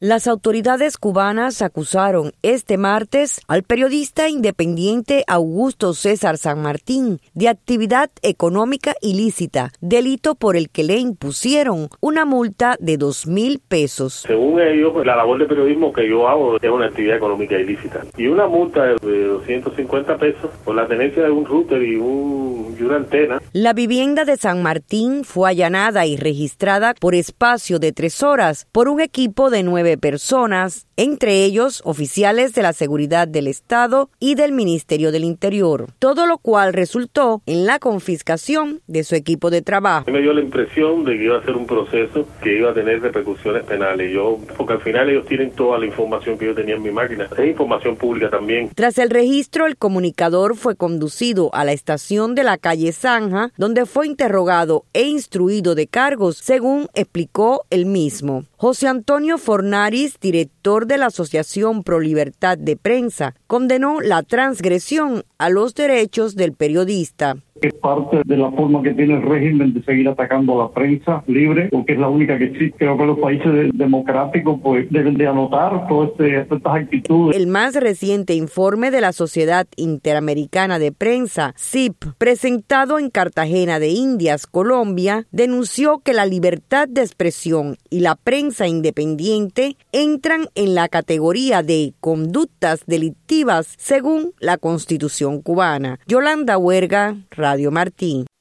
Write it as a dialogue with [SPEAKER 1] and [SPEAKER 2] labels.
[SPEAKER 1] Las autoridades cubanas acusaron este martes al periodista independiente Augusto César San Martín de actividad económica ilícita, delito por el que le impusieron una multa de 2,000 pesos.
[SPEAKER 2] Según ellos, la labor de periodismo que yo hago es una actividad económica ilícita. Y una multa de 250 pesos por la tenencia de un router y una antena.
[SPEAKER 1] La vivienda de San Martín fue allanada y registrada por espacio de 3 horas por un equipo de 9 personas, entre ellos oficiales de la Seguridad del Estado y del Ministerio del Interior, todo lo cual resultó en la confiscación de su equipo de trabajo.
[SPEAKER 2] Me dio la impresión de que iba a ser un proceso que iba a tener repercusiones penales, porque al final ellos tienen toda la información que yo tenía en mi máquina, es información pública también.
[SPEAKER 1] Tras el registro, el comunicador fue conducido a la estación de la calle Zanja, donde fue interrogado e instruido de cargos, según explicó él mismo. José Antonio Fornaris, director de la Asociación Pro Libertad de Prensa, condenó la transgresión a los derechos del periodista.
[SPEAKER 3] Es parte de la forma que tiene el régimen de seguir atacando a la prensa libre, porque es la única que existe. Creo que los países democráticos pues deben de anotar todas estas actitudes.
[SPEAKER 1] El más reciente informe de la Sociedad Interamericana de Prensa, SIP, presentado en Cartagena de Indias, Colombia, denunció que la libertad de expresión y la prensa independiente entran en la categoría de conductas delictivas según la Constitución cubana. Yolanda Huerga, Radio Martí.